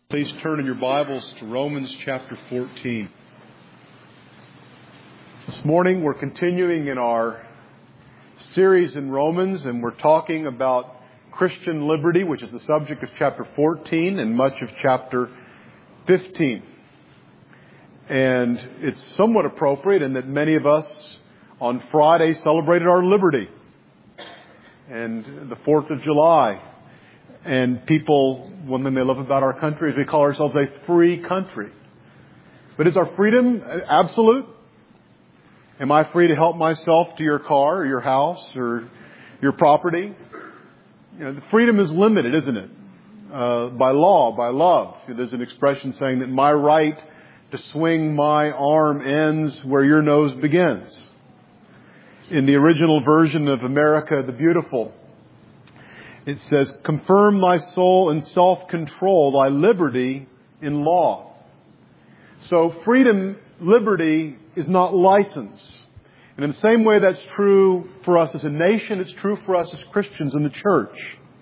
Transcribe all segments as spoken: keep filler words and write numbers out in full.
Please turn in your Bibles to Romans chapter fourteen. This morning we're continuing in our series in Romans, and we're talking about Christian liberty, which is the subject of chapter fourteen and much of chapter fifteen. And it's somewhat appropriate in that many of us on Friday celebrated our liberty and the fourth of July. And people, one thing they love about our country is we call ourselves a free country. But is our freedom absolute? Am I free to help myself to your car or your house or your property? You know, the freedom is limited, isn't it? Uh, by law, by love. There's an expression saying that my right to swing my arm ends where your nose begins. In the original version of America the Beautiful, it says, confirm thy soul in self-control, thy liberty in law. So freedom, liberty is not license. And in the same way that's true for us as a nation, it's true for us as Christians in the church.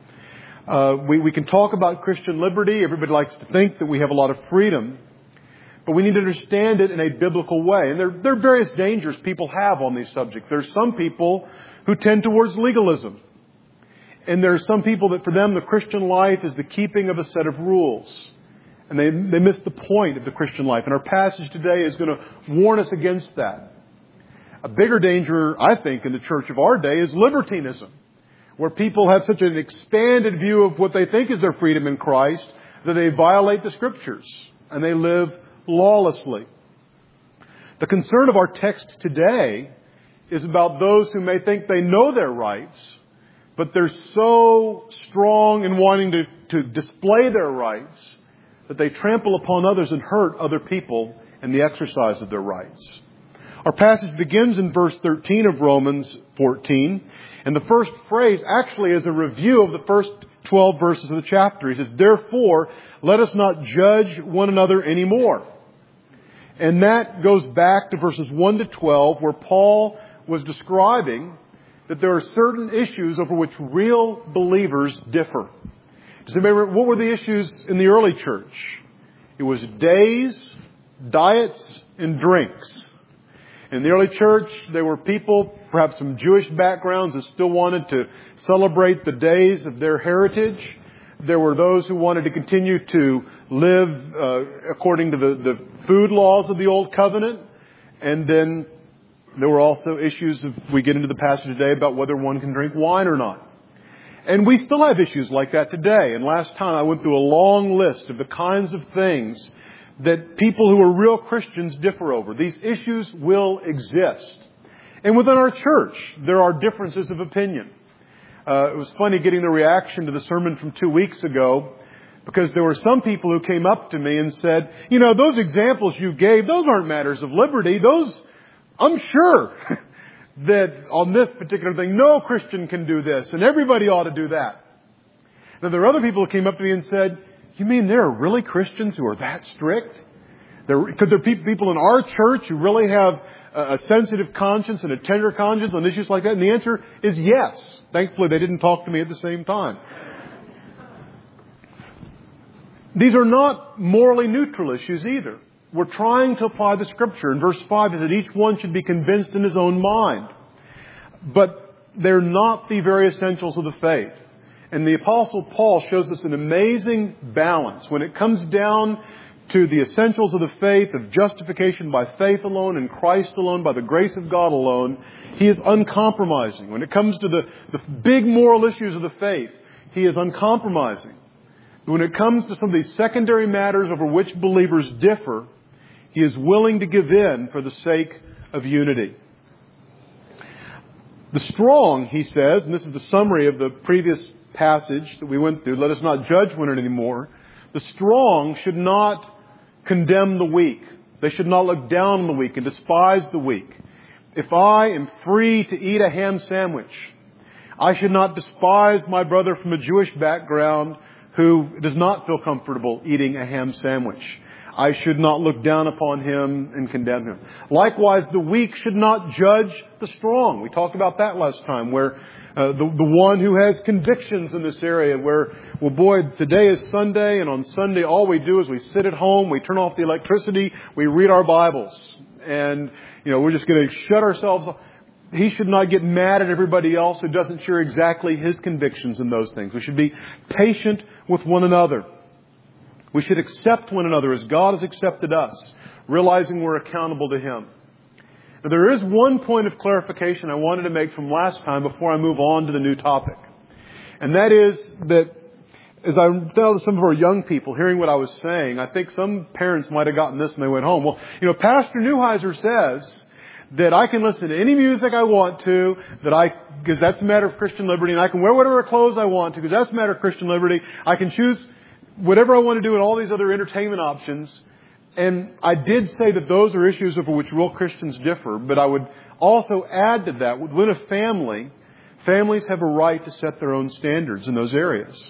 Uh, we, we can talk about Christian liberty. Everybody likes to think that we have a lot of freedom. But we need to understand it in a biblical way. And there, there are various dangers people have on these subjects. There's some people who tend towards legalism. And there are some people that for them the Christian life is the keeping of a set of rules. And they, they miss the point of the Christian life. And our passage today is going to warn us against that. A bigger danger, I think, in the church of our day is libertinism, where people have such an expanded view of what they think is their freedom in Christ that they violate the Scriptures and they live lawlessly. The concern of our text today is about those who may think they know their rights, but they're so strong in wanting to, to display their rights that they trample upon others and hurt other people in the exercise of their rights. Our passage begins in verse thirteen of Romans fourteen. And the first phrase actually is a review of the first twelve verses of the chapter. He says, therefore, let us not judge one another anymore. And that goes back to verses one to twelve, where Paul was describing that there are certain issues over which real believers differ. Does anybody remember, what were the issues in the early church? It was days, diets, and drinks. In the early church, there were people, perhaps from Jewish backgrounds, that still wanted to celebrate the days of their heritage. There were those who wanted to continue to live uh, according to the, the food laws of the Old Covenant. And then there were also issues, if we get into the passage today, about whether one can drink wine or not. And we still have issues like that today. And last time I went through a long list of the kinds of things that people who are real Christians differ over. These issues will exist. And within our church, there are differences of opinion. Uh, it was funny getting the reaction to the sermon from two weeks ago, because there were some people who came up to me and said, you know, those examples you gave, those aren't matters of liberty. Those, I'm sure that on this particular thing, no Christian can do this and everybody ought to do that. Now, there are other people who came up to me and said, you mean there are really Christians who are that strict? There, could there be people in our church who really have a sensitive conscience and a tender conscience on issues like that? And the answer is yes. Thankfully, they didn't talk to me at the same time. These are not morally neutral issues either. We're trying to apply the Scripture. And verse five is that each one should be convinced in his own mind. But they're not the very essentials of the faith. And the Apostle Paul shows us an amazing balance when it comes down to the essentials of the faith, of justification by faith alone, in Christ alone, by the grace of God alone. He is uncompromising. When it comes to the, the big moral issues of the faith, he is uncompromising. But when it comes to some of these secondary matters over which believers differ, he is willing to give in for the sake of unity. The strong, he says, and this is the summary of the previous passage that we went through, let us not judge one another anymore. The strong should not condemn the weak. They should not look down on the weak and despise the weak. If I am free to eat a ham sandwich, I should not despise my brother from a Jewish background who does not feel comfortable eating a ham sandwich. I should not look down upon him and condemn him. Likewise, the weak should not judge the strong. We talked about that last time, where Uh, the, the one who has convictions in this area where, well, boy, today is Sunday, and on Sunday all we do is we sit at home, we turn off the electricity, we read our Bibles. And, you know, we're just going to shut ourselves off. He should not get mad at everybody else who doesn't share exactly his convictions in those things. We should be patient with one another. We should accept one another as God has accepted us, realizing we're accountable to Him. Now, there is one point of clarification I wanted to make from last time before I move on to the new topic. And that is that as I tell some of our young people, hearing what I was saying, I think some parents might have gotten this when they went home. Well, you know, Pastor Neuheiser says that I can listen to any music I want to, that I, because that's a matter of Christian liberty, and I can wear whatever clothes I want to, because that's a matter of Christian liberty. I can choose whatever I want to do and all these other entertainment options. And I did say that those are issues over which real Christians differ, but I would also add to that, within a family, families have a right to set their own standards in those areas.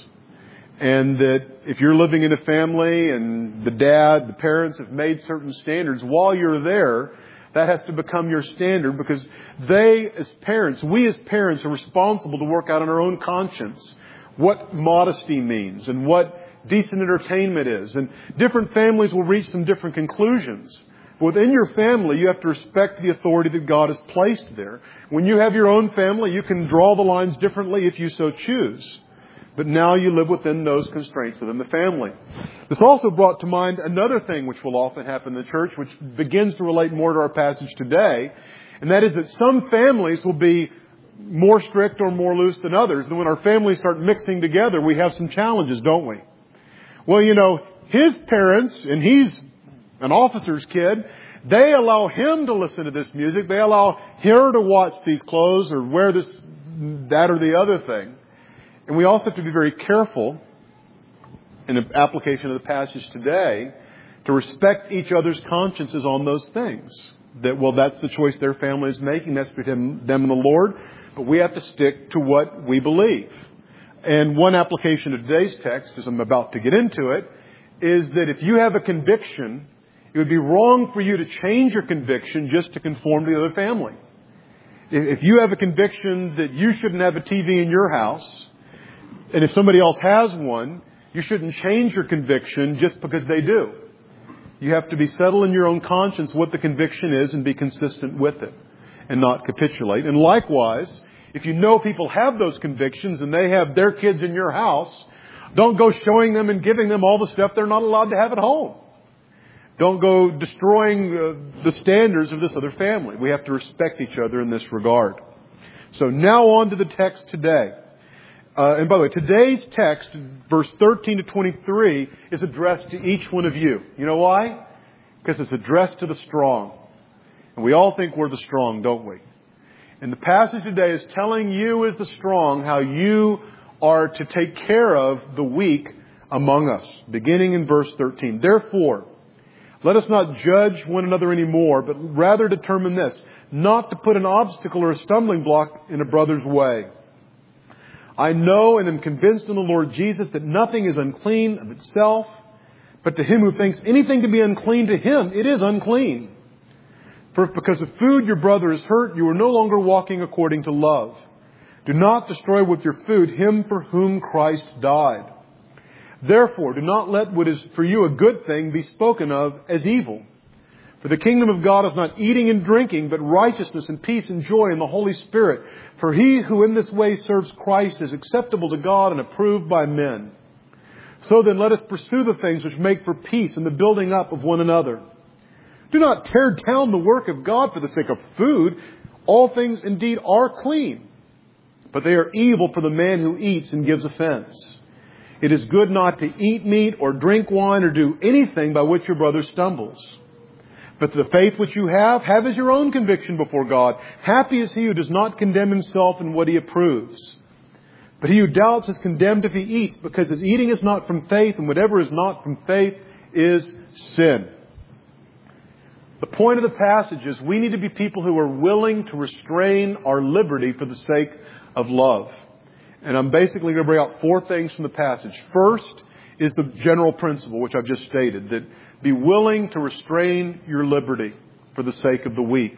And that if you're living in a family and the dad, the parents have made certain standards, while you're there, that has to become your standard, because they, as parents, we as parents are responsible to work out on our own conscience what modesty means and what decent entertainment is. And different families will reach some different conclusions. Within your family, you have to respect the authority that God has placed there. When you have your own family, you can draw the lines differently if you so choose. But now you live within those constraints within the family. This also brought to mind another thing which will often happen in the church, which begins to relate more to our passage today. And that is that some families will be more strict or more loose than others. And when our families start mixing together, we have some challenges, don't we? Well, you know, his parents, and he's an officer's kid, they allow him to listen to this music. They allow her to watch these clothes or wear this, that or the other thing. And we also have to be very careful in the application of the passage today to respect each other's consciences on those things. That, well, that's the choice their family is making. That's between them and the Lord. But we have to stick to what we believe. And one application of today's text, as I'm about to get into it, is that if you have a conviction, it would be wrong for you to change your conviction just to conform to the other family. If you have a conviction that you shouldn't have a T V in your house, and if somebody else has one, you shouldn't change your conviction just because they do. You have to be settled in your own conscience what the conviction is and be consistent with it and not capitulate. And likewise, if you know people have those convictions and they have their kids in your house, don't go showing them and giving them all the stuff they're not allowed to have at home. Don't go destroying uh, the standards of this other family. We have to respect each other in this regard. So now on to the text today. Uh, and by the way, today's text, verse thirteen to twenty-three, is addressed to each one of you. You know why? Because it's addressed to the strong. And we all think we're the strong, don't we? And the passage today is telling you as the strong how you are to take care of the weak among us. Beginning in verse thirteen. Therefore, let us not judge one another anymore, but rather determine this, not to put an obstacle or a stumbling block in a brother's way. I know and am convinced in the Lord Jesus that nothing is unclean of itself, but to him who thinks anything to be unclean, to him it is unclean. For if because of food your brother is hurt, you are no longer walking according to love. Do not destroy with your food him for whom Christ died. Therefore, do not let what is for you a good thing be spoken of as evil. For the kingdom of God is not eating and drinking, but righteousness and peace and joy in the Holy Spirit. For he who in this way serves Christ is acceptable to God and approved by men. So then let us pursue the things which make for peace and the building up of one another. Do not tear down the work of God for the sake of food. All things indeed are clean, but they are evil for the man who eats and gives offense. It is good not to eat meat or drink wine or do anything by which your brother stumbles. But the faith which you have, have as your own conviction before God. Happy is he who does not condemn himself in what he approves. But he who doubts is condemned if he eats, because his eating is not from faith, and whatever is not from faith is sin. The point of the passage is we need to be people who are willing to restrain our liberty for the sake of love. And I'm basically going to bring out four things from the passage. First is the general principle, which I've just stated, that be willing to restrain your liberty for the sake of the weak.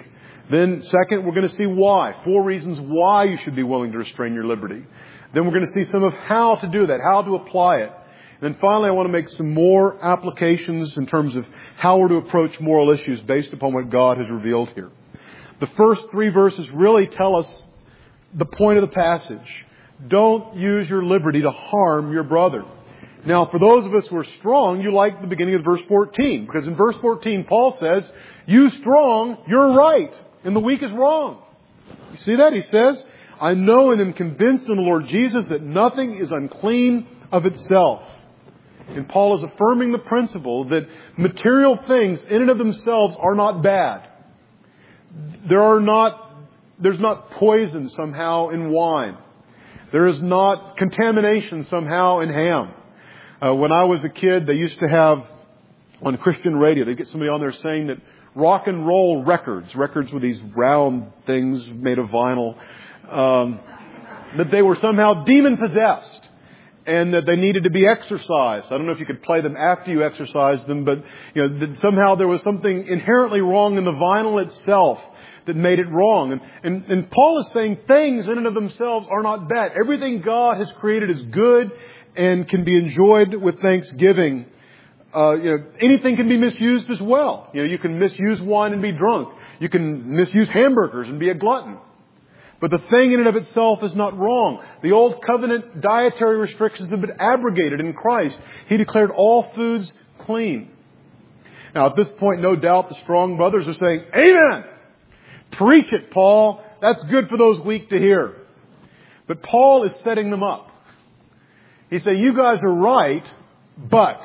Then second, we're going to see why. Four reasons why you should be willing to restrain your liberty. Then we're going to see some of how to do that, how to apply it. And then finally, I want to make some more applications in terms of how we're to approach moral issues based upon what God has revealed here. The first three verses really tell us the point of the passage. Don't use your liberty to harm your brother. Now, for those of us who are strong, you like the beginning of verse fourteen. Because in verse fourteen, Paul says, you strong, you're right, and the weak is wrong. You see that? He says, I know and am convinced in the Lord Jesus that nothing is unclean of itself. And Paul is affirming the principle that material things in and of themselves are not bad. There are not, there's not poison somehow in wine. There is not contamination somehow in ham. Uh, when I was a kid, they used to have on Christian radio, they'd get somebody on there saying that rock and roll records, records with these round things made of vinyl, um, that they were somehow demon possessed. And that they needed to be exercised. I don't know if you could play them after you exercised them, but you know, that somehow there was something inherently wrong in the vinyl itself that made it wrong. And, and, and Paul is saying things in and of themselves are not bad. Everything God has created is good and can be enjoyed with thanksgiving. Uh, you know, anything can be misused as well. You know, you can misuse wine and be drunk. You can misuse hamburgers and be a glutton. But the thing in and of itself is not wrong. The old covenant dietary restrictions have been abrogated in Christ. He declared all foods clean. Now, at this point, no doubt the strong brothers are saying, Amen! Preach it, Paul. That's good for those weak to hear. But Paul is setting them up. He's saying, you guys are right, but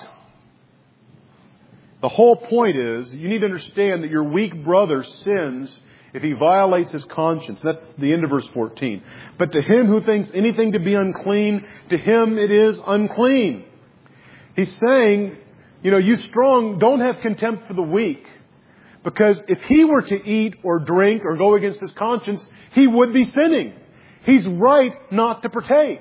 the whole point is you need to understand that your weak brother sins if he violates his conscience. That's the end of verse fourteen. But to him who thinks anything to be unclean, to him it is unclean. He's saying, you know, you strong, don't have contempt for the weak. Because if he were to eat or drink or go against his conscience, he would be sinning. He's right not to partake.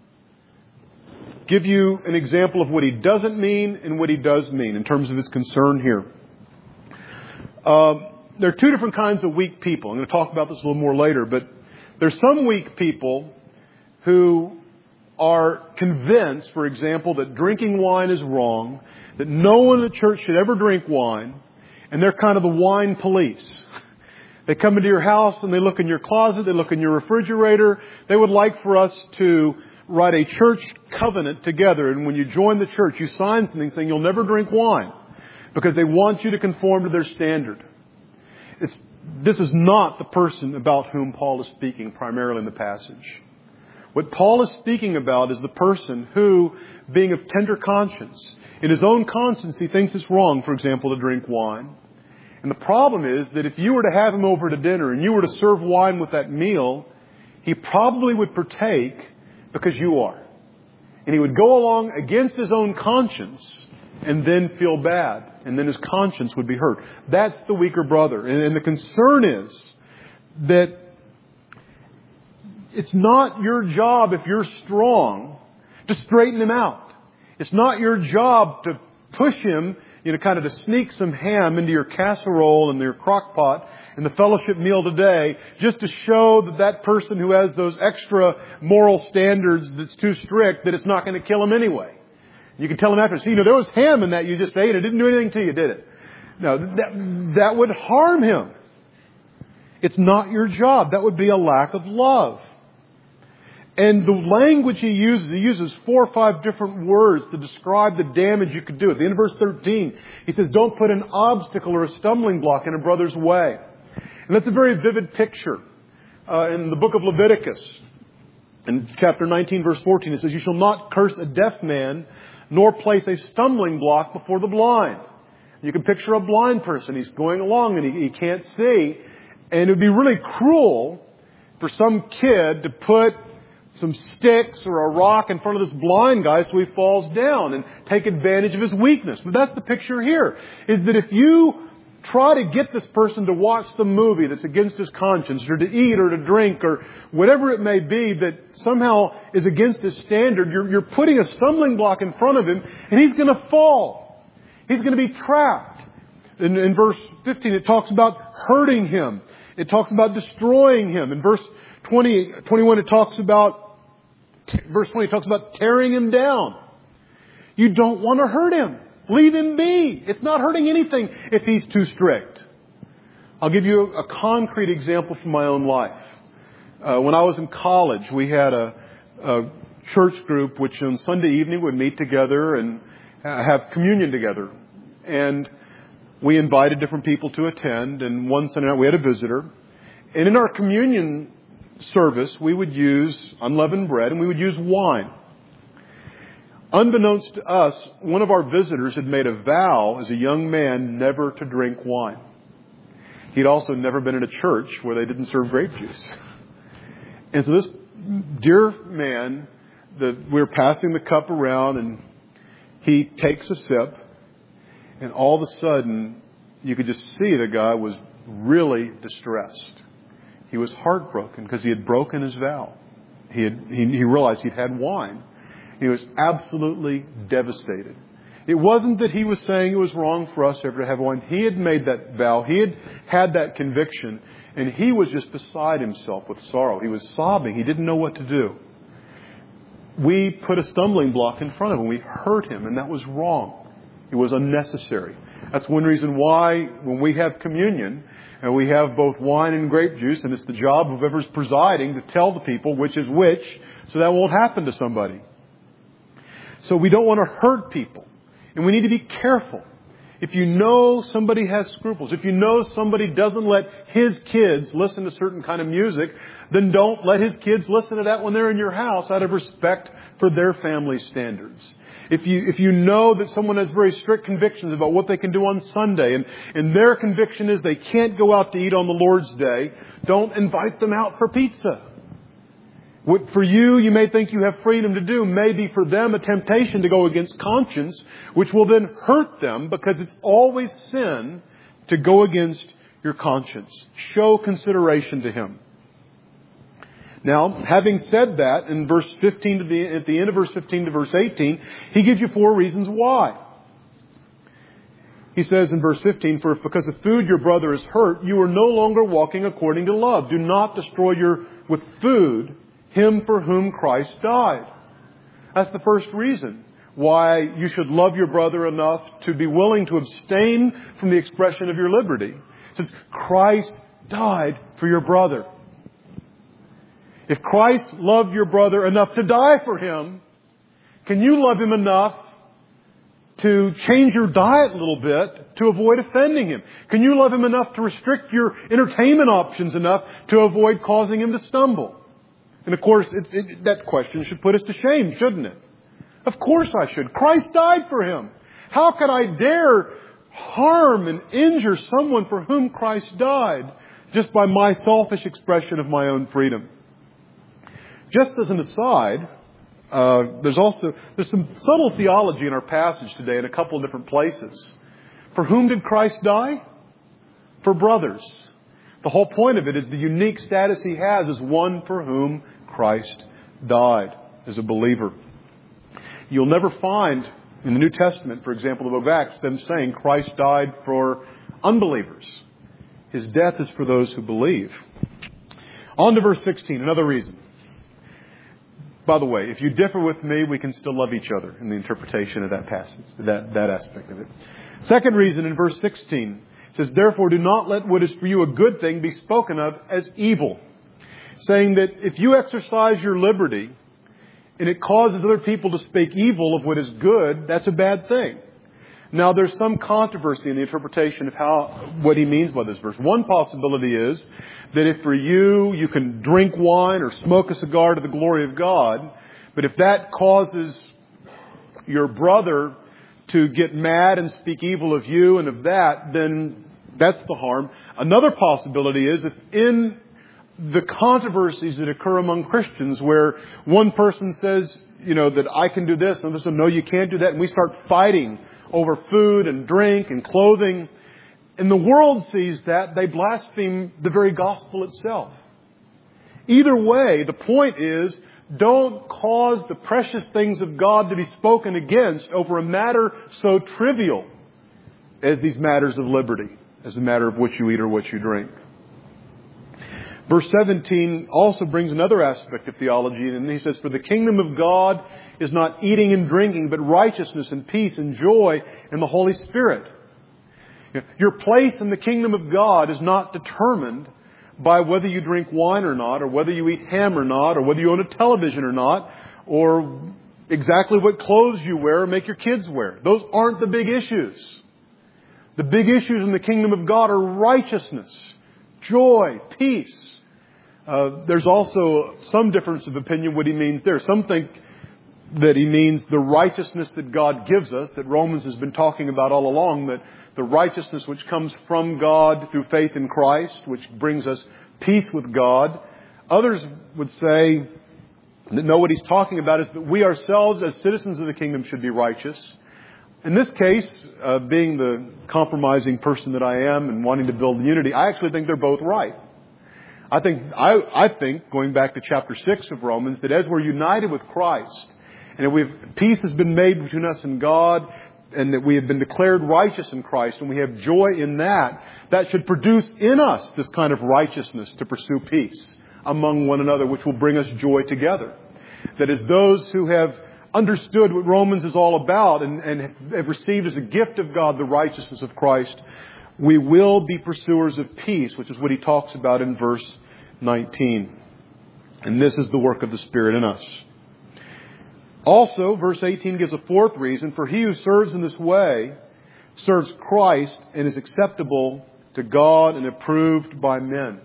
Give you an example of what he doesn't mean and what he does mean in terms of his concern here. Um, There are two different kinds of weak people. I'm going to talk about this a little more later. But there's some weak people who are convinced, for example, that drinking wine is wrong, that no one in the church should ever drink wine, and they're kind of the wine police. They come into your house and they look in your closet, they look in your refrigerator. They would like for us to write a church covenant together. And when you join the church, you sign something saying you'll never drink wine because they want you to conform to their standard. It's, this is not the person about whom Paul is speaking primarily in the passage. What Paul is speaking about is the person who, being of tender conscience, in his own conscience he thinks it's wrong, for example, to drink wine. And the problem is that if you were to have him over to dinner and you were to serve wine with that meal, he probably would partake because you are. And he would go along against his own conscience and then feel bad. And then his conscience would be hurt. That's the weaker brother. And, and the concern is that it's not your job, if you're strong, to straighten him out. It's not your job to push him, you know, kind of to sneak some ham into your casserole and your crock pot in the fellowship meal today, just to show that that person who has those extra moral standards that's too strict, that it's not going to kill him anyway. You can tell him after, see, you know, there was ham in that you just ate. It didn't do anything to you, did it? No, that, that would harm him. It's not your job. That would be a lack of love. And the language he uses, he uses four or five different words to describe the damage you could do. At the end of verse thirteen, he says, don't put an obstacle or a stumbling block in a brother's way. And that's a very vivid picture uh, in the book of Leviticus. In chapter nineteen, verse fourteen, it says, you shall not curse a deaf man, nor place a stumbling block before the blind. You can picture a blind person. He's going along and he, he can't see. And it would be really cruel for some kid to put some sticks or a rock in front of this blind guy so he falls down and take advantage of his weakness. But that's the picture here, is that if you try to get this person to watch the movie that's against his conscience, or to eat or to drink or whatever it may be that somehow is against his standard, you're, you're putting a stumbling block in front of him and he's going to fall. He's going to be trapped. In, in verse fifteen, it talks about hurting him. It talks about destroying him. In verse twenty, twenty-one, it talks about, verse twenty, it talks about tearing him down. You don't want to hurt him. Leave him be. It's not hurting anything if he's too strict. I'll give you a concrete example from my own life. Uh, when I was in college, we had a, a church group which on Sunday evening would meet together and have communion together. And we invited different people to attend. And one Sunday night we had a visitor. And in our communion service, we would use unleavened bread and we would use wine. Unbeknownst to us, one of our visitors had made a vow as a young man never to drink wine. He'd also never been in a church where they didn't serve grape juice. And so this dear man, the, we were passing the cup around and he takes a sip and all of a sudden you could just see the guy was really distressed. He was heartbroken because he had broken his vow. He had, he, he realized he'd had wine. He was absolutely devastated. It wasn't that he was saying it was wrong for us ever to have wine. He had made that vow. He had had that conviction. And he was just beside himself with sorrow. He was sobbing. He didn't know what to do. We put a stumbling block in front of him. We hurt him. And that was wrong. It was unnecessary. That's one reason why when we have communion and we have both wine and grape juice, and it's the job of whoever's presiding to tell the people which is which so that won't happen to somebody. So we don't want to hurt people. And we need to be careful. If you know somebody has scruples, if you know somebody doesn't let his kids listen to certain kind of music, then don't let his kids listen to that when they're in your house out of respect for their family standards. If you, if you know that someone has very strict convictions about what they can do on Sunday and, and their conviction is they can't go out to eat on the Lord's Day, don't invite them out for pizza. What for you, you may think you have freedom to do, may be for them a temptation to go against conscience, which will then hurt them because it's always sin to go against your conscience. Show consideration to him. Now, having said that, in verse fifteen to the, at the end of verse fifteen to verse eighteen, he gives you four reasons why. He says in verse fifteen, for if because of food your brother is hurt, you are no longer walking according to love. Do not destroy your, with food, him for whom Christ died. That's the first reason why you should love your brother enough to be willing to abstain from the expression of your liberty. It says, Christ died for your brother. If Christ loved your brother enough to die for him, can you love him enough to change your diet a little bit to avoid offending him? Can you love him enough to restrict your entertainment options enough to avoid causing him to stumble? And of course, it, it, that question should put us to shame, shouldn't it? Of course I should. Christ died for him. How could I dare harm and injure someone for whom Christ died just by my selfish expression of my own freedom? Just as an aside, uh, there's also there's some subtle theology in our passage today in a couple of different places. For whom did Christ die? For brothers. The whole point of it is the unique status he has as one for whom Christ died as a believer. You'll never find in the New Testament, for example, the book of Acts, them saying Christ died for unbelievers. His death is for those who believe. On to verse sixteen, another reason. By the way, if you differ with me, we can still love each other in the interpretation of that passage, that, that aspect of it. Second reason in verse sixteen. It says, therefore, do not let what is for you a good thing be spoken of as evil. Saying that if you exercise your liberty and it causes other people to speak evil of what is good, that's a bad thing. Now, there's some controversy in the interpretation of how what he means by this verse. One possibility is that if for you, you can drink wine or smoke a cigar to the glory of God, but if that causes your brother to get mad and speak evil of you and of that, then that's the harm. Another possibility is if in the controversies that occur among Christians where one person says, you know, that I can do this, and this one, no, you can't do that, and we start fighting over food and drink and clothing, and the world sees that, they blaspheme the very gospel itself. Either way, the point is, don't cause the precious things of God to be spoken against over a matter so trivial as these matters of liberty, as a matter of what you eat or what you drink. Verse seventeen also brings another aspect of theology, and he says, "For the kingdom of God is not eating and drinking, but righteousness and peace and joy in the Holy Spirit." Your place in the kingdom of God is not determined by whether you drink wine or not, or whether you eat ham or not, or whether you own a television or not, or exactly what clothes you wear or make your kids wear. Those aren't the big issues. The big issues in the kingdom of God are righteousness, joy, peace. Uh, there's also some difference of opinion what he means there. Some think that he means the righteousness that God gives us, that Romans has been talking about all along, that the righteousness which comes from God through faith in Christ, which brings us peace with God. Others would say that no, what he's talking about is that we ourselves as citizens of the kingdom should be righteous. In this case, uh, being the compromising person that I am and wanting to build unity, I actually think they're both right. I think, I, I think, going back to chapter six of Romans, that as we're united with Christ, and that we've, peace has been made between us and God, and that we have been declared righteous in Christ, and we have joy in that, that should produce in us this kind of righteousness to pursue peace among one another, which will bring us joy together. That as those who have understood what Romans is all about and, and have received as a gift of God the righteousness of Christ, we will be pursuers of peace, which is what he talks about in verse nineteen. And this is the work of the Spirit in us. Also, verse eighteen gives a fourth reason. "For he who serves in this way serves Christ and is acceptable to God and approved by men."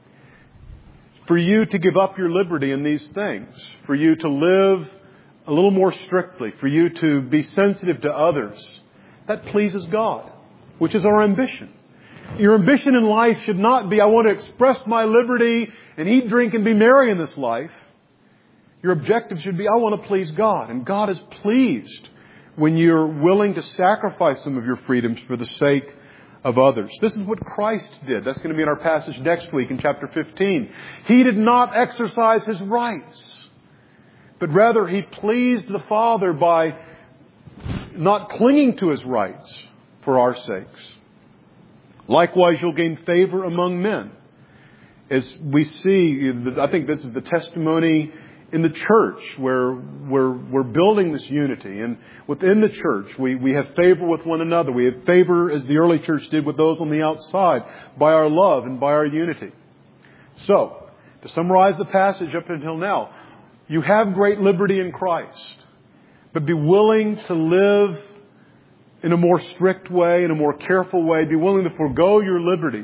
For you to give up your liberty in these things, for you to live a little more strictly, for you to be sensitive to others, that pleases God, which is our ambition. Your ambition in life should not be, I want to express my liberty and eat, drink, and be merry in this life. Your objective should be, I want to please God. And God is pleased when you're willing to sacrifice some of your freedoms for the sake of others. This is what Christ did. That's going to be in our passage next week in chapter fifteen. He did not exercise his rights, but rather he pleased the Father by not clinging to his rights for our sakes. Likewise, you'll gain favor among men. As we see, I think this is the testimony in the church where we're, we're building this unity. And within the church, we, we have favor with one another. We have favor, as the early church did, with those on the outside, by our love and by our unity. So, to summarize the passage up until now, you have great liberty in Christ, but be willing to live in a more strict way, in a more careful way. Be willing to forego your liberty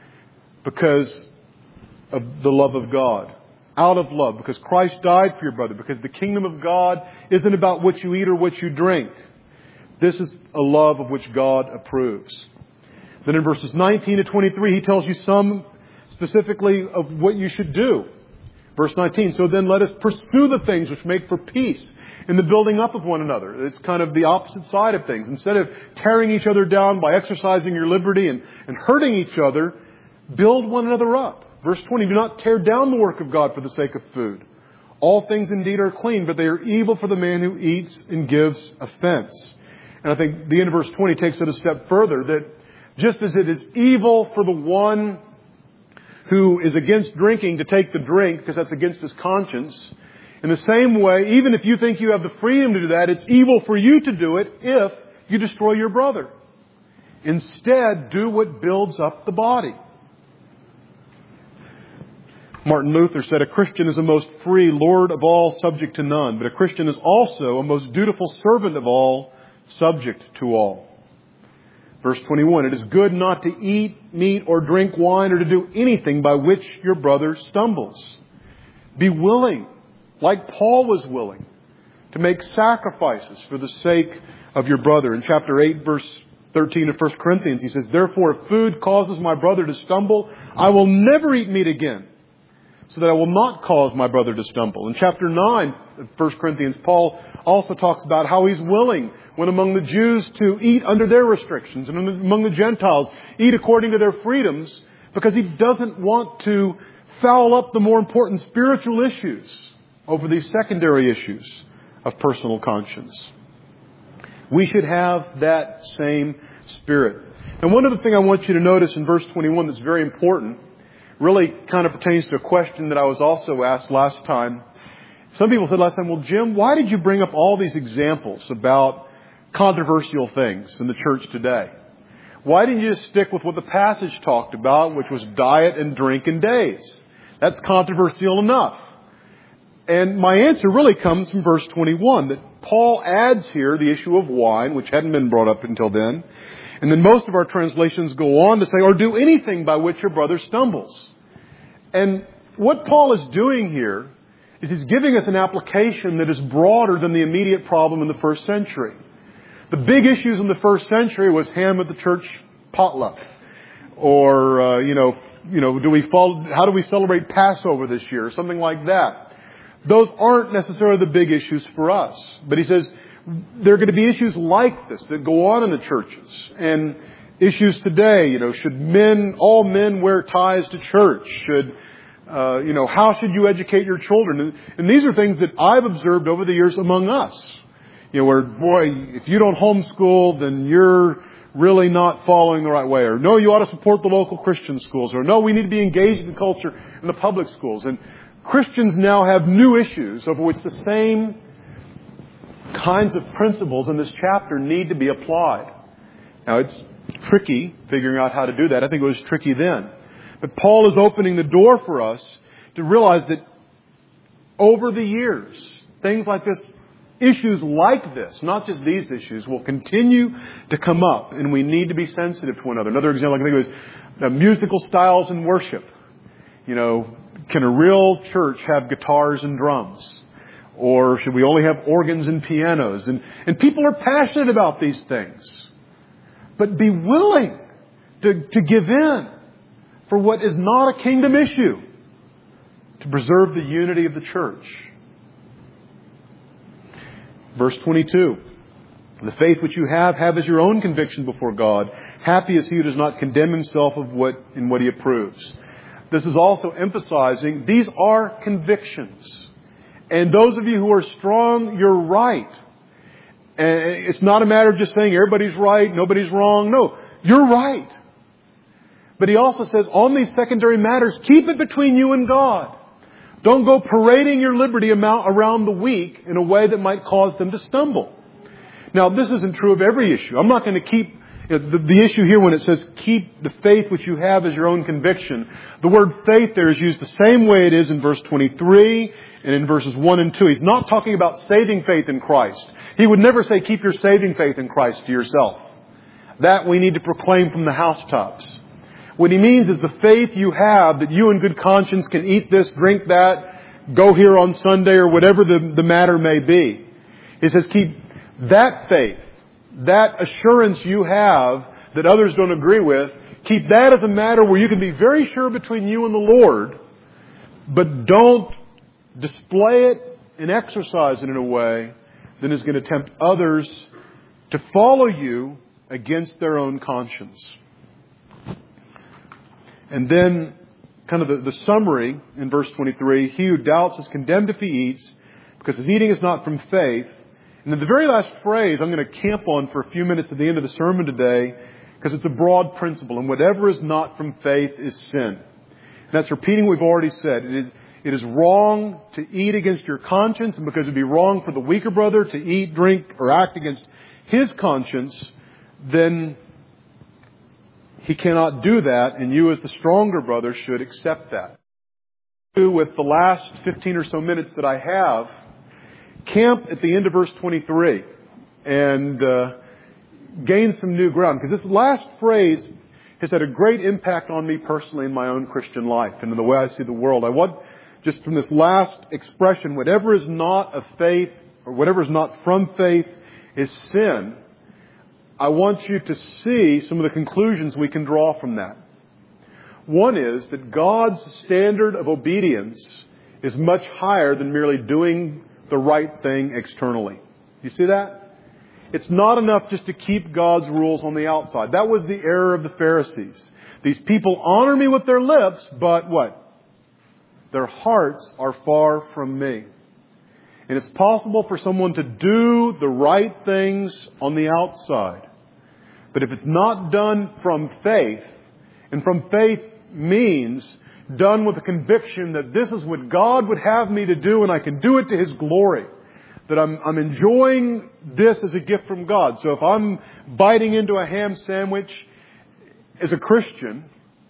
because of the love of God. Out of love, because Christ died for your brother, because the kingdom of God isn't about what you eat or what you drink. This is a love of which God approves. Then in verses nineteen to twenty-three, he tells you some specifically of what you should do. Verse nineteen, "So then let us pursue the things which make for peace in the building up of one another." It's kind of the opposite side of things. Instead of tearing each other down by exercising your liberty and, and hurting each other, build one another up. Verse twenty, "Do not tear down the work of God for the sake of food. All things indeed are clean, but they are evil for the man who eats and gives offense." And I think the end of verse twenty takes it a step further, that just as it is evil for the one who is against drinking to take the drink because that's against his conscience, in the same way, even if you think you have the freedom to do that, it's evil for you to do it if you destroy your brother. Instead, do what builds up the body. Martin Luther said, "A Christian is a most free, Lord of all, subject to none. But a Christian is also a most dutiful servant of all, subject to all." Verse twenty-one, "It is good not to eat meat or drink wine or to do anything by which your brother stumbles. Be willing, like Paul was willing, to make sacrifices for the sake of your brother." In chapter eight, verse thirteen of First Corinthians, he says, "Therefore, if food causes my brother to stumble, I will never eat meat again, so that I will not cause my brother to stumble." In chapter nine of First Corinthians, Paul also talks about how he's willing, when among the Jews, to eat under their restrictions, and among the Gentiles, eat according to their freedoms, because he doesn't want to foul up the more important spiritual issues over these secondary issues of personal conscience. We should have that same spirit. And one other thing I want you to notice in verse twenty-one that's very important, really kind of pertains to a question that I was also asked last time. Some people said last time, well, Jim, why did you bring up all these examples about controversial things in the church today? Why didn't you just stick with what the passage talked about, which was diet and drink and days? That's controversial enough. And my answer really comes from verse twenty-one, that Paul adds here the issue of wine, which hadn't been brought up until then. And then most of our translations go on to say, or do anything by which your brother stumbles. And what Paul is doing here is he's giving us an application that is broader than the immediate problem in the first century. The big issues in the first century was ham at the church potluck. Or, uh, you know, you know, do we follow, how do we celebrate Passover this year? Something like that. Those aren't necessarily the big issues for us. But he says there are going to be issues like this that go on in the churches. And issues today, you know, should men, all men wear ties to church? Should, uh, you know, how should you educate your children? And, and these are things that I've observed over the years among us. You know, where, boy, if you don't homeschool, then you're really not following the right way. Or, no, you ought to support the local Christian schools. Or, no, we need to be engaged in culture in the public schools. And Christians now have new issues over which the same kinds of principles in this chapter need to be applied. Now, it's tricky figuring out how to do that. I think it was tricky then. But Paul is opening the door for us to realize that over the years, things like this, issues like this, not just these issues, will continue to come up, and we need to be sensitive to one another. Another example I can think of is uh, musical styles in worship. You know, can a real church have guitars and drums? Or should we only have organs and pianos? And, and people are passionate about these things. But be willing to, to give in for what is not a kingdom issue to preserve the unity of the church. Verse twenty-two. The faith which you have, have as your own conviction before God. Happy is he who does not condemn himself of what in what he approves. This is also emphasizing these are convictions. And those of you who are strong, you're right. And it's not a matter of just saying everybody's right, nobody's wrong. No, you're right. But he also says on these secondary matters, keep it between you and God. Don't go parading your liberty around the weak in a way that might cause them to stumble. Now, this isn't true of every issue. I'm not going to keep the, the issue here when it says keep the faith which you have as your own conviction. The word faith there is used the same way it is in verse twenty-three and in verses one and two. He's not talking about saving faith in Christ. He would never say keep your saving faith in Christ to yourself. That we need to proclaim from the housetops. What he means is the faith you have that you in good conscience can eat this, drink that, go here on Sunday or whatever the, the matter may be. He says keep that faith, that assurance you have that others don't agree with, keep that as a matter where you can be very sure between you and the Lord, but don't display it and exercise it in a way that is going to tempt others to follow you against their own conscience. And then kind of the, the summary in verse twenty-three, he who doubts is condemned if he eats, because his eating is not from faith. And then the very last phrase I'm going to camp on for a few minutes at the end of the sermon today, because it's a broad principle, and whatever is not from faith is sin. And that's repeating what we've already said. It is, it is wrong to eat against your conscience, and because it would be wrong for the weaker brother to eat, drink, or act against his conscience, then he cannot do that, and you as the stronger brother should accept that. With the last fifteen or so minutes that I have, camp at the end of verse twenty-three and uh, gain some new ground. Because this last phrase has had a great impact on me personally in my own Christian life and in the way I see the world. I want, just from this last expression, whatever is not of faith or whatever is not from faith is sin. I want you to see some of the conclusions we can draw from that. One is that God's standard of obedience is much higher than merely doing the right thing externally. You see that? It's not enough just to keep God's rules on the outside. That was the error of the Pharisees. These people honor me with their lips, but what? Their hearts are far from me. And it's possible for someone to do the right things on the outside. But if it's not done from faith, and from faith means done with the conviction that this is what God would have me to do and I can do it to His glory, that I'm, I'm enjoying this as a gift from God. So if I'm biting into a ham sandwich as a Christian,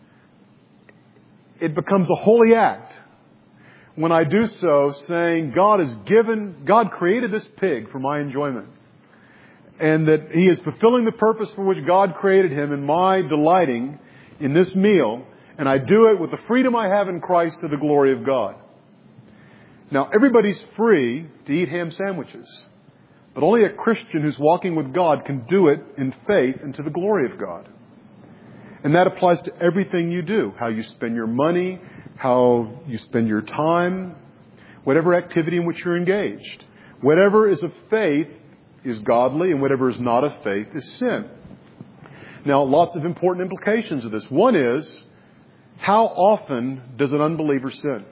it becomes a holy act when I do so, saying God has given, God created this pig for my enjoyment. And that He is fulfilling the purpose for which God created him in my delighting in this meal. And I do it with the freedom I have in Christ to the glory of God. Now, everybody's free to eat ham sandwiches. But only a Christian who's walking with God can do it in faith and to the glory of God. And that applies to everything you do. How you spend your money, how you spend your time, whatever activity in which you're engaged. Whatever is of faith is godly, and whatever is not of faith is sin. Now, lots of important implications of this. One is, how often does an unbeliever sin?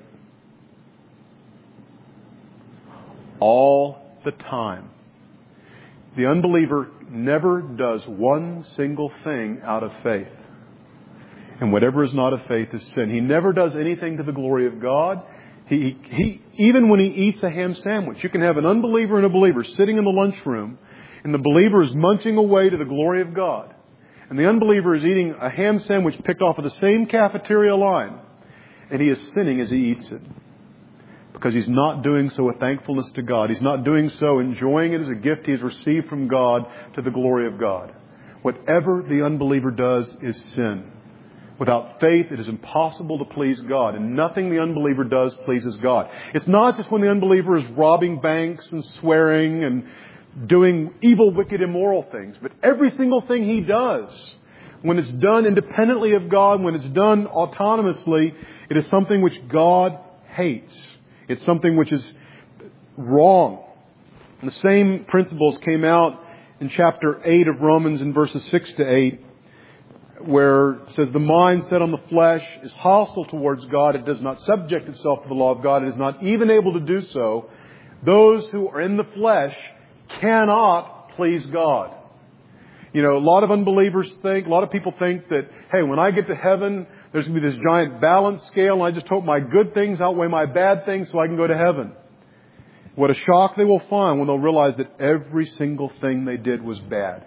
All the time. The unbeliever never does one single thing out of faith. And whatever is not of faith is sin. He never does anything to the glory of God. He, he, even when he eats a ham sandwich, you can have an unbeliever and a believer sitting in the lunchroom, and the believer is munching away to the glory of God. And the unbeliever is eating a ham sandwich picked off of the same cafeteria line, and he is sinning as he eats it. Because he's not doing so with thankfulness to God. He's not doing so enjoying it as a gift he has received from God to the glory of God. Whatever the unbeliever does is sin. Without faith, it is impossible to please God. And nothing the unbeliever does pleases God. It's not just when the unbeliever is robbing banks and swearing and doing evil, wicked, immoral things. But every single thing he does, when it's done independently of God, when it's done autonomously, it is something which God hates. It's something which is wrong. And the same principles came out in chapter eight of Romans in verses six to eight. Where it says, the mind set on the flesh is hostile towards God. It does not subject itself to the law of God. It is not even able to do so. Those who are in the flesh cannot please God. You know, a lot of unbelievers think, a lot of people think that, hey, when I get to heaven, there's going to be this giant balance scale, and I just hope my good things outweigh my bad things so I can go to heaven. What a shock they will find when they'll realize that every single thing they did was bad.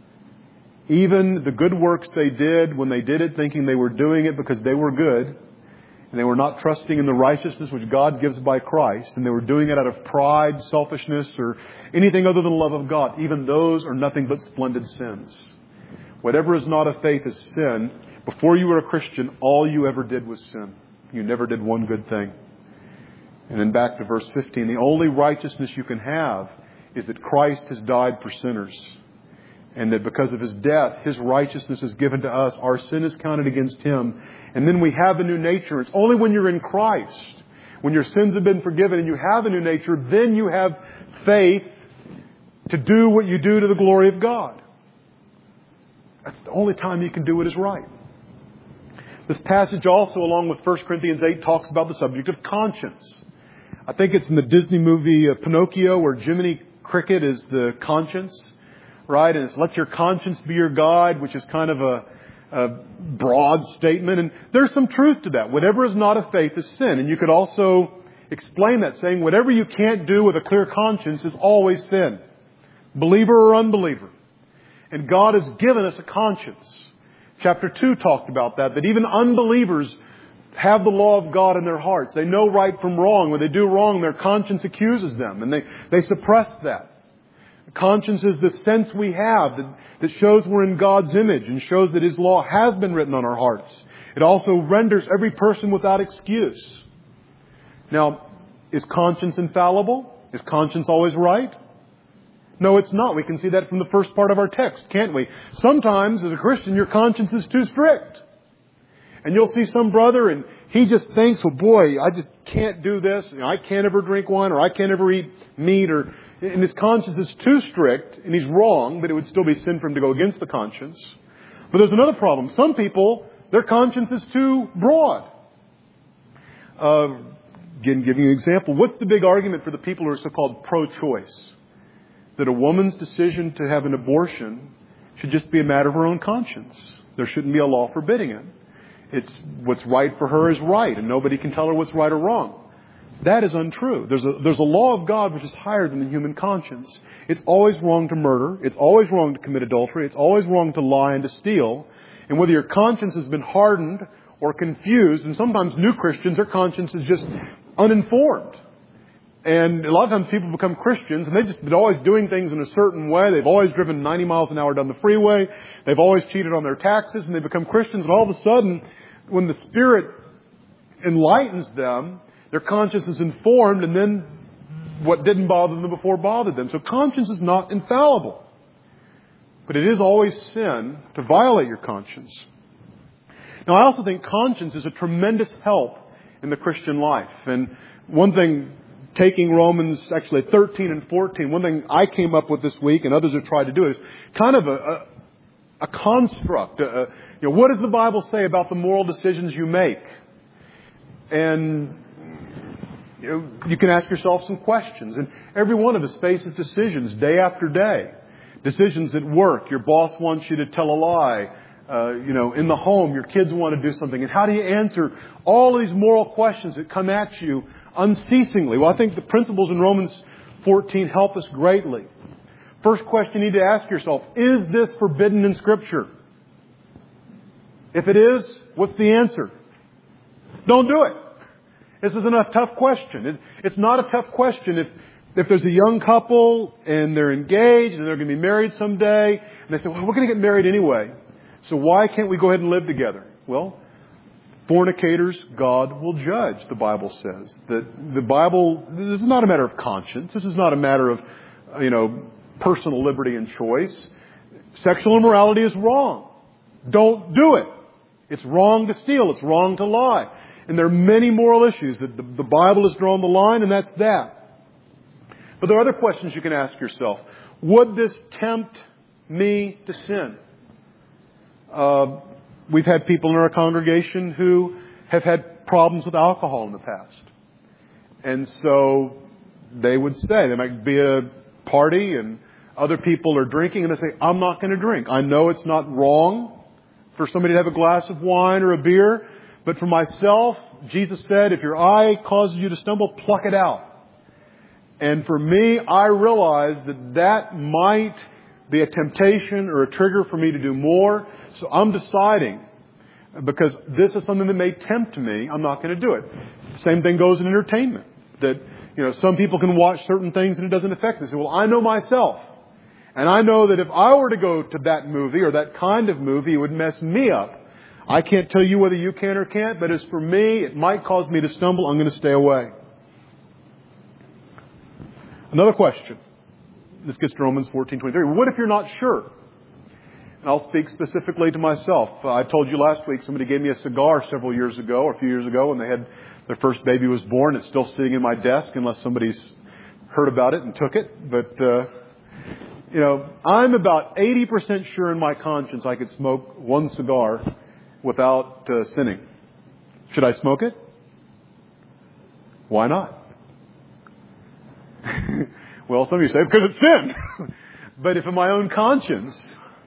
Even the good works they did, when they did it thinking they were doing it because they were good, and they were not trusting in the righteousness which God gives by Christ, and they were doing it out of pride, selfishness, or anything other than the love of God, even those are nothing but splendid sins. Whatever is not of faith is sin. Before you were a Christian, all you ever did was sin. You never did one good thing. And then back to verse fifteen, the only righteousness you can have is that Christ has died for sinners. And that because of His death, His righteousness is given to us. Our sin is counted against Him. And then we have a new nature. It's only when you're in Christ, when your sins have been forgiven and you have a new nature, then you have faith to do what you do to the glory of God. That's the only time you can do what is right. This passage also, along with First Corinthians eight, talks about the subject of conscience. I think it's in the Disney movie uh, Pinocchio, where Jiminy Cricket is the conscience. Right? And it's let your conscience be your guide, which is kind of a, a broad statement. And there's some truth to that. Whatever is not of faith is sin. And you could also explain that saying whatever you can't do with a clear conscience is always sin. Believer or unbeliever. And God has given us a conscience. Chapter two talked about that, that even unbelievers have the law of God in their hearts. They know right from wrong. When they do wrong, their conscience accuses them. And they, they suppress that. Conscience is the sense we have that, that shows we're in God's image and shows that His law has been written on our hearts. It also renders every person without excuse. Now, is conscience infallible? Is conscience always right? No, it's not. We can see that from the first part of our text, can't we? Sometimes, as a Christian, your conscience is too strict. And you'll see some brother and he just thinks, well, boy, I just can't do this. You know, I can't ever drink wine, or I can't ever eat meat, or... And his conscience is too strict, and he's wrong, but it would still be sin for him to go against the conscience. But there's another problem. Some people, their conscience is too broad. Uh, Again, giving you an example. What's the big argument for the people who are so-called pro-choice? That a woman's decision to have an abortion should just be a matter of her own conscience. There shouldn't be a law forbidding it. It's what's right for her is right, and nobody can tell her what's right or wrong. That is untrue. There's a, there's a law of God which is higher than the human conscience. It's always wrong to murder. It's always wrong to commit adultery. It's always wrong to lie and to steal. And whether your conscience has been hardened or confused, and sometimes new Christians, their conscience is just uninformed. And a lot of times people become Christians and they've just been always doing things in a certain way. They've always driven ninety miles an hour down the freeway. They've always cheated on their taxes, and they become Christians. And all of a sudden, when the Spirit enlightens them, their conscience is informed, and then what didn't bother them before bothered them. So conscience is not infallible. But it is always sin to violate your conscience. Now, I also think conscience is a tremendous help in the Christian life. And one thing, taking Romans actually thirteen and fourteen, one thing I came up with this week and others have tried to do is kind of a, a, a construct. A, you know, what does the Bible say about the moral decisions you make? And you know, you can ask yourself some questions. And every one of us faces decisions day after day. Decisions at work. Your boss wants you to tell a lie. Uh, you know, in the home, your kids want to do something. And how do you answer all of these moral questions that come at you unceasingly? Well, I think the principles in Romans fourteen help us greatly. First question you need to ask yourself, is this forbidden in Scripture? If it is, what's the answer? Don't do it. This isn't a tough question. It, it's not a tough question if if there's a young couple and they're engaged and they're going to be married someday, and they say, well, we're going to get married anyway, so why can't we go ahead and live together? Well, fornicators, God will judge, the Bible says. That the Bible, this is not a matter of conscience. This is not a matter of, you know, personal liberty and choice. Sexual immorality is wrong. Don't do it. It's wrong to steal. It's wrong to lie. And there are many moral issues that the, the Bible has drawn the line, and that's that. But there are other questions you can ask yourself. Would this tempt me to sin? Uh, we've had people in our congregation who have had problems with alcohol in the past. And so they would say, there might be a party and other people are drinking, and they say, I'm not going to drink. I know it's not wrong for somebody to have a glass of wine or a beer, but for myself, Jesus said, if your eye causes you to stumble, pluck it out. And for me, I realize that that might be a temptation or a trigger for me to do more. So I'm deciding, because this is something that may tempt me, I'm not going to do it. The same thing goes in entertainment. That, you know, some people can watch certain things and it doesn't affect them. They say, well, I know myself. And I know that if I were to go to that movie or that kind of movie, it would mess me up. I can't tell you whether you can or can't, but as for me, it might cause me to stumble. I'm going to stay away. Another question. This gets to Romans fourteen twenty-three. What if you're not sure? And I'll speak specifically to myself. Uh, I told you last week somebody gave me a cigar several years ago, or a few years ago, when they had their first baby was born. It's still sitting in my desk unless somebody's heard about it and took it. But, uh, you know, I'm about eighty percent sure in my conscience I could smoke one cigar without uh, sinning. Should I smoke it? Why not? Well, some of you say, because it's sin. But if in my own conscience,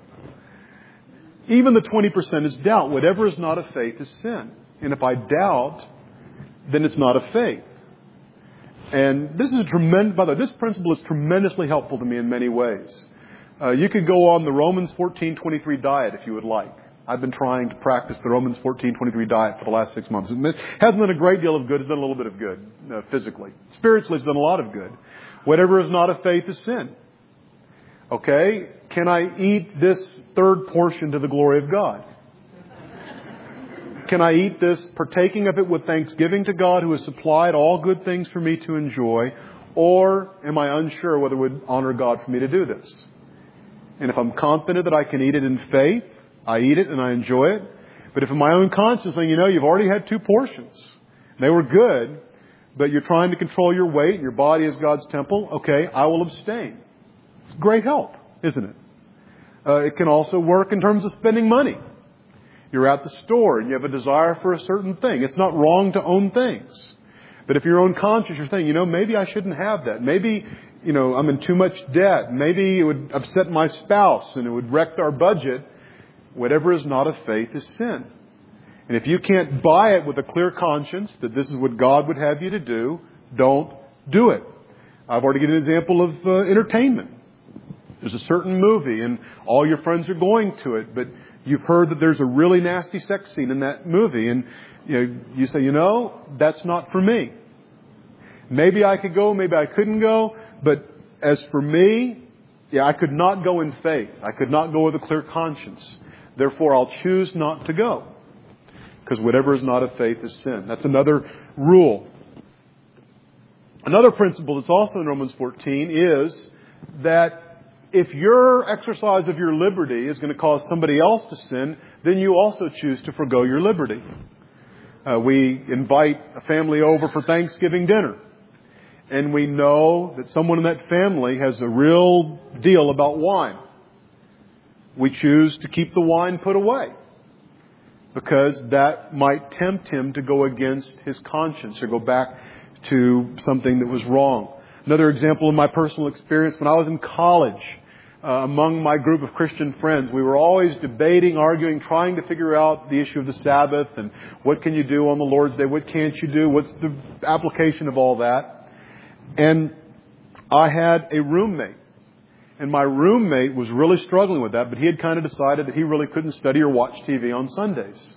even the twenty percent is doubt. Whatever is not of faith is sin. And if I doubt, then it's not of faith. And this is a tremendous, by the way, this principle is tremendously helpful to me in many ways. Uh, you could go on the Romans fourteen twenty-three diet if you would like. I've been trying to practice the Romans fourteen twenty-three diet for the last six months. It hasn't done a great deal of good. It's done a little bit of good uh, physically. Spiritually, it's done a lot of good. Whatever is not of faith is sin. Okay? Can I eat this third portion to the glory of God? Can I eat this, partaking of it with thanksgiving to God who has supplied all good things for me to enjoy? Or am I unsure whether it would honor God for me to do this? And if I'm confident that I can eat it in faith, I eat it and I enjoy it. But if in my own conscience, you know, you've already had two portions. They were good, but you're trying to control your weight and your body is God's temple. Okay, I will abstain. It's great help, isn't it? Uh, it can also work in terms of spending money. You're at the store and you have a desire for a certain thing. It's not wrong to own things. But if your own conscience, you're saying, you know, maybe I shouldn't have that. Maybe, you know, I'm in too much debt. Maybe it would upset my spouse and it would wreck our budget. Whatever is not of faith is sin. And if you can't buy it with a clear conscience that this is what God would have you to do, don't do it. I've already given an example of uh, entertainment. There's a certain movie and all your friends are going to it, but you've heard that there's a really nasty sex scene in that movie, and you know, you say, you know, that's not for me. Maybe I could go, maybe I couldn't go, but as for me, yeah, I could not go in faith. I could not go with a clear conscience. Therefore, I'll choose not to go. Because whatever is not of faith is sin. That's another rule. Another principle that's also in Romans fourteen is that if your exercise of your liberty is going to cause somebody else to sin, then you also choose to forgo your liberty. Uh, we invite a family over for Thanksgiving dinner. And we know that someone in that family has a real deal about wine. We choose to keep the wine put away because that might tempt him to go against his conscience or go back to something that was wrong. Another example of my personal experience, when I was in college, uh, among my group of Christian friends, we were always debating, arguing, trying to figure out the issue of the Sabbath and what can you do on the Lord's Day, what can't you do, what's the application of all that. And I had a roommate. And my roommate was really struggling with that, but he had kind of decided that he really couldn't study or watch T V on Sundays.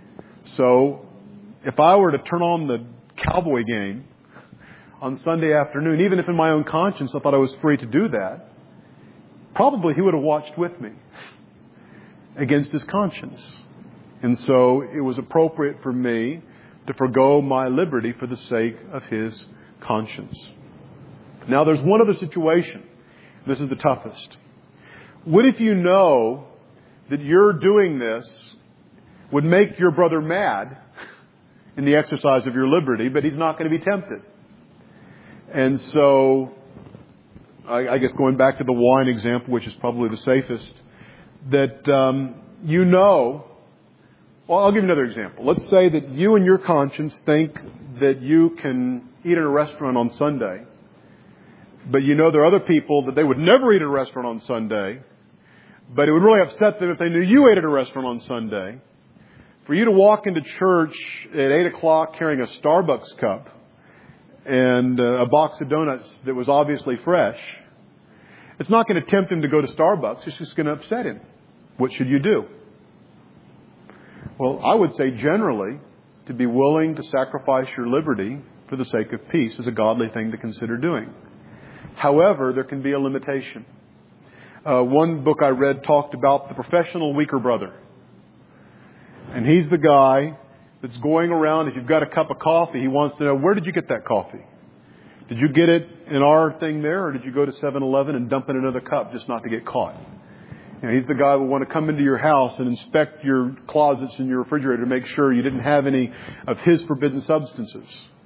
So if I were to turn on the Cowboy game on Sunday afternoon, even if in my own conscience I thought I was free to do that, probably he would have watched with me against his conscience. And so it was appropriate for me to forgo my liberty for the sake of his conscience. Now there's one other situation. This is the toughest. What if you know that you're doing this would make your brother mad in the exercise of your liberty, but he's not going to be tempted? And so, I, I guess going back to the wine example, which is probably the safest, that um, you know, well, I'll give you another example. Let's say that you and your conscience think that you can eat at a restaurant on Sunday, but you know there are other people that they would never eat at a restaurant on Sunday, but it would really upset them if they knew you ate at a restaurant on Sunday. For you to walk into church at eight o'clock carrying a Starbucks cup and uh, a box of donuts that was obviously fresh, it's not going to tempt him to go to Starbucks. It's just going to upset him. What should you do? Well, I would say generally to be willing to sacrifice your liberty for the sake of peace is a godly thing to consider doing. However, there can be a limitation. Uh, one book I read talked about the professional weaker brother. And he's the guy that's going around. If you've got a cup of coffee, he wants to know, where did you get that coffee? Did you get it in our thing there, or did you go to seven eleven and dump in another cup just not to get caught? You know, he's the guy who will want to come into your house and inspect your closets and your refrigerator to make sure you didn't have any of his forbidden substances.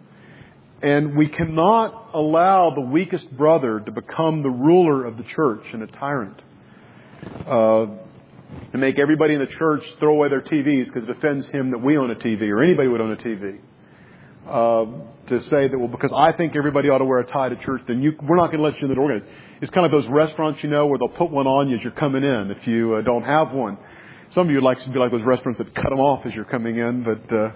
And we cannot allow the weakest brother to become the ruler of the church and a tyrant. Uh, and make everybody in the church throw away their T Vs because it offends him that we own a T V or anybody would own a T V. Uh, to say that, well, because I think everybody ought to wear a tie to church, then you, we're not going to let you in the door. It's kind of those restaurants, you know, where they'll put one on you as you're coming in if you uh, don't have one. Some of you would like to be like those restaurants that cut them off as you're coming in, but... Uh,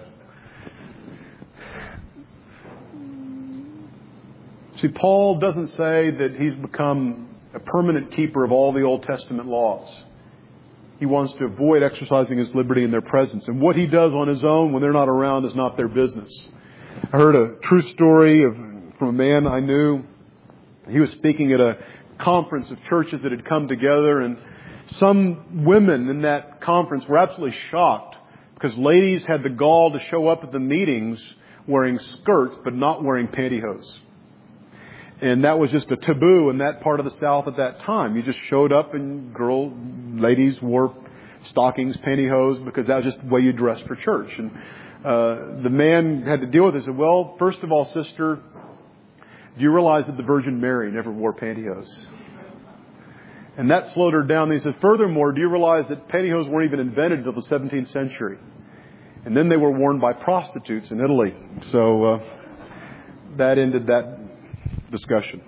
See, Paul doesn't say that he's become a permanent keeper of all the Old Testament laws. He wants to avoid exercising his liberty in their presence. And what he does on his own when they're not around is not their business. I heard a true story of, from a man I knew. He was speaking at a conference of churches that had come together, and some women in that conference were absolutely shocked because ladies had the gall to show up at the meetings wearing skirts but not wearing pantyhose. And that was just a taboo in that part of the South at that time. You just showed up and girl, ladies wore stockings, pantyhose, because that was just the way you dressed for church. And uh, the man had to deal with it. He said, well, first of all, sister, do you realize that the Virgin Mary never wore pantyhose? And that slowed her down. He said, furthermore, do you realize that pantyhose weren't even invented until the seventeenth century? And then they were worn by prostitutes in Italy. So... Uh, that ended that discussion.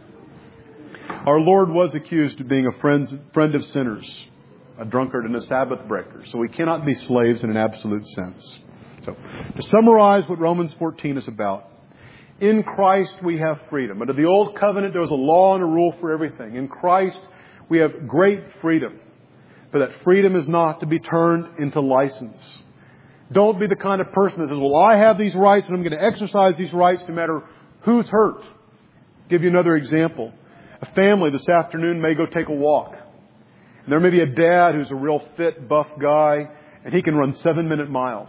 Our Lord was accused of being a friend, friend of sinners, a drunkard and a Sabbath breaker. So we cannot be slaves in an absolute sense. So, to summarize what Romans fourteen is about, in Christ we have freedom. Under the Old Covenant there was a law and a rule for everything. In Christ we have great freedom. But that freedom is not to be turned into license. Don't be the kind of person that says, well, I have these rights and I'm going to exercise these rights no matter who's hurt. I'll give you another example. A family this afternoon may go take a walk. And there may be a dad who's a real fit, buff guy, and he can run seven minute miles.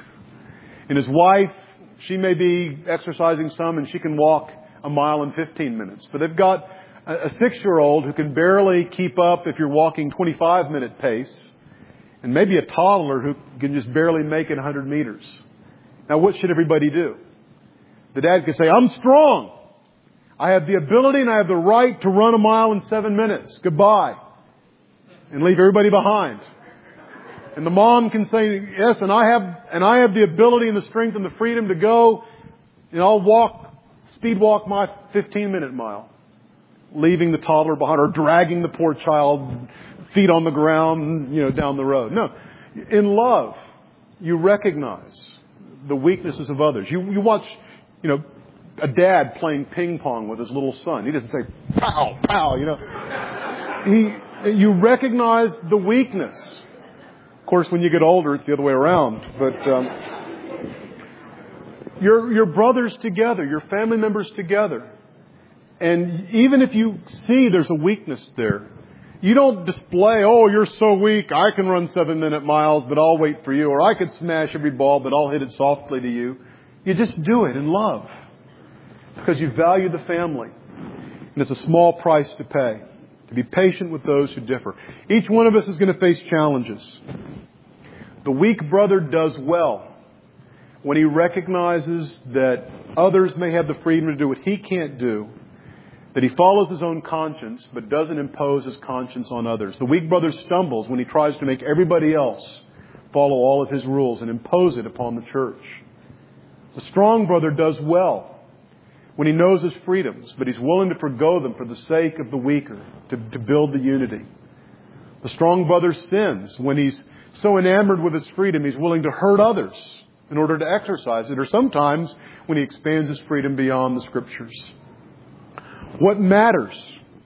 And his wife, she may be exercising some and she can walk a mile in fifteen minutes. But they've got a six-year-old who can barely keep up if you're walking twenty-five minute pace. And maybe a toddler who can just barely make it one hundred meters. Now, what should everybody do? The dad could say, I'm strong. I have the ability and I have the right to run a mile in seven minutes. Goodbye. And leave everybody behind. And the mom can say, yes, and I have, and I have the ability and the strength and the freedom to go, and I'll walk, speed walk my fifteen minute mile. Leaving the toddler behind or dragging the poor child, feet on the ground, you know, down the road. No. In love, you recognize the weaknesses of others. You, you watch, you know, a dad playing ping pong with his little son. He doesn't say, pow, pow, you know. He, you recognize the weakness. Of course, when you get older, it's the other way around. But um, your your brothers together, your family members together. And even if you see there's a weakness there, you don't display, oh, you're so weak, I can run seven minute miles, but I'll wait for you. Or I could smash every ball, but I'll hit it softly to you. You just do it in love. Because you value the family. And it's a small price to pay. To be patient with those who differ. Each one of us is going to face challenges. The weak brother does well when he recognizes that others may have the freedom to do what he can't do. That he follows his own conscience, but doesn't impose his conscience on others. The weak brother stumbles when he tries to make everybody else follow all of his rules and impose it upon the church. The strong brother does well when he knows his freedoms, but he's willing to forgo them for the sake of the weaker, to, to build the unity. The strong brother sins when he's so enamored with his freedom, he's willing to hurt others in order to exercise it, or sometimes when he expands his freedom beyond the Scriptures. What matters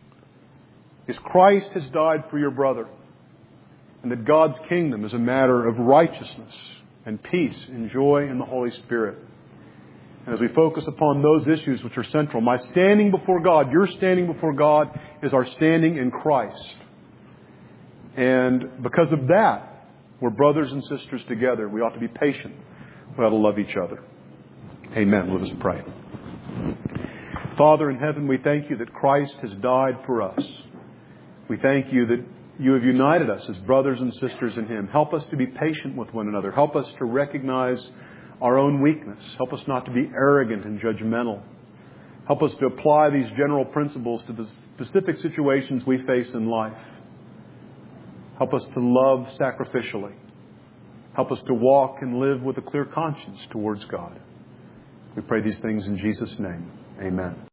is Christ has died for your brother, and that God's kingdom is a matter of righteousness and peace and joy in the Holy Spirit. And as we focus upon those issues which are central, my standing before God, your standing before God, is our standing in Christ. And because of that, we're brothers and sisters together. We ought to be patient. We ought to love each other. Amen. Let us pray. Father in heaven, we thank you that Christ has died for us. We thank you that you have united us as brothers and sisters in Him. Help us to be patient with one another. Help us to recognize our own weakness. Help us not to be arrogant and judgmental. Help us to apply these general principles to the specific situations we face in life. Help us to love sacrificially. Help us to walk and live with a clear conscience towards God. We pray these things in Jesus' name. Amen.